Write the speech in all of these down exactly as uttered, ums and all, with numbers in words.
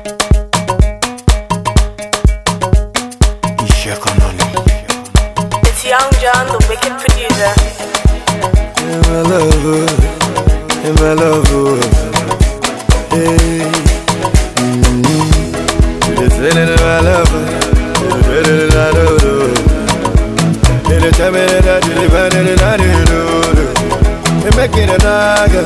It's Young John, the wicked producer. In my love, in my love, hey. Mm-hmm. You're feeling in my love, you're feeling in my love. You're telling me that you're finding it out, you're making it naga.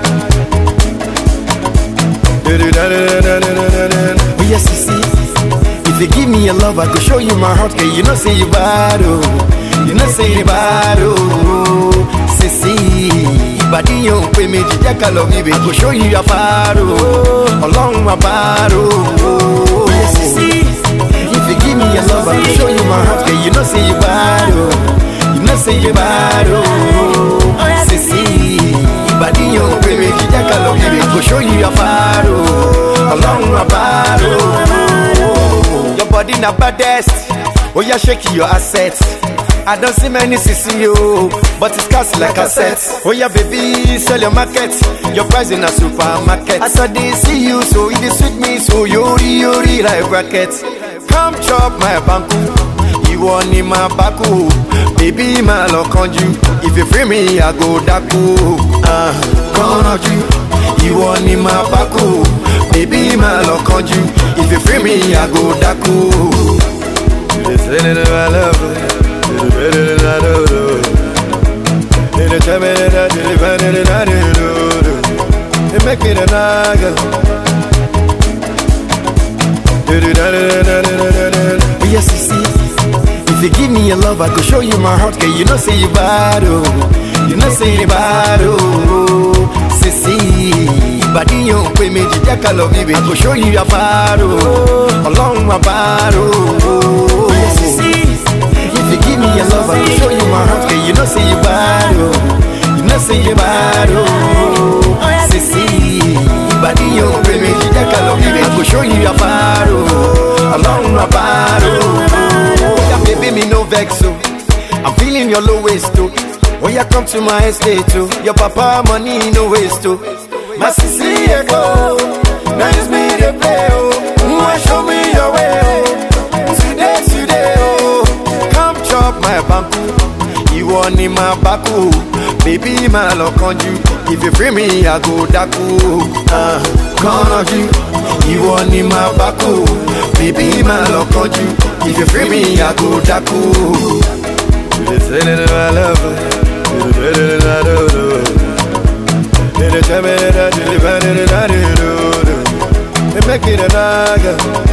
Oh yes, you see, if you give me your love, I could show you my heart. Girl, you know say you bad, oh. You know say you bad, oh. See, see, body you pay me, I love you, baby. I could show you your far, oh. Along my bar, oh. Yes, you see, if you give me your love, I could show you my heart. Girl, you know say you bad, oh. You know say you bad, oh. See, see, body you pay me, I love you, baby. I could show you your far, oh. Along my bar, oh. Your body na baddest, oh yeah, shake your assets. I don't see many C C O, but it's cast like assets. Oh yeah, baby, sell your market. Your price in a supermarket. I saw they see you, so it is sweet me, so yori yori like brackets. Come chop my banku, you want in my baku. Baby, my luck on you. If you free me, I go daku. Ah, uh, come on you. You want in my baku. Baby, my luck on you. If you free me, I go daku. You're feeling in my love. You're better than I do. You're telling me that you're better than I do. You're making it naga. Oh yes, you see, if you give me your love, I could show you my heart. Girl, you know say you bad, oh. You know say you bad, oh. See, see, body you pay me, I love you, baby. I could show you your far, oh. Along my bar, oh. Yes, you see, if you give me your love, I will show you my heart. Girl, you know say you bad, oh. You know say you bad, oh. See, see, body you pay me, I love you, baby. I will show you your far, oh. Along my bar, oh. Yeah, baby, me no vex, oh. I'm feeling your low waist, too. When you come to my estate, too. Your papa money no waste, too. My sissy, go. Now it's me to play, oh. Mm, show me your way, oh. Today, today, oh. My banku, you want in my baku. Baby, my luck on you. If you free me, I go daku. Ah, uh, come on you. You want in my baku. Baby, my luck on you. If you free me, I go daku. You're feeling in my love. You're better than I do. You're telling me that you're better than I do. You're making it naga.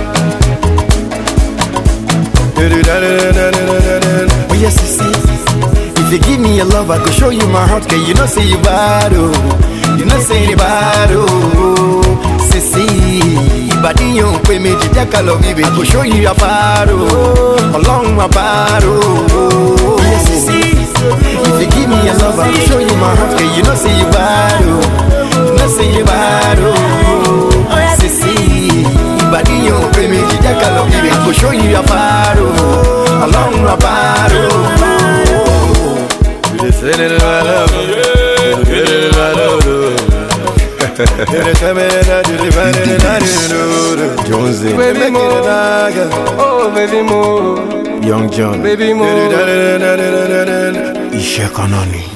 Oh yes, you see, if you give me your love, I could show you my heart. Girl, you know say you bad, oh. You know say you bad, oh. See, see, body you pay me, I love you, baby. I could show you your far, oh. Along my bar, oh. Yes, you see, if you give me your love, I could show you my heart. Girl, you know say you bad, oh. You know say you bad, oh. See, see, body you pay me, I love you, baby. I could show you your far, oh. Along my bar, oh. You're feeling in my love. You're feeling in my love. You're telling me that you're finding it out, you know. Jonesy, baby more. Oh, baby more. Young John, baby more. Ishe Kanani.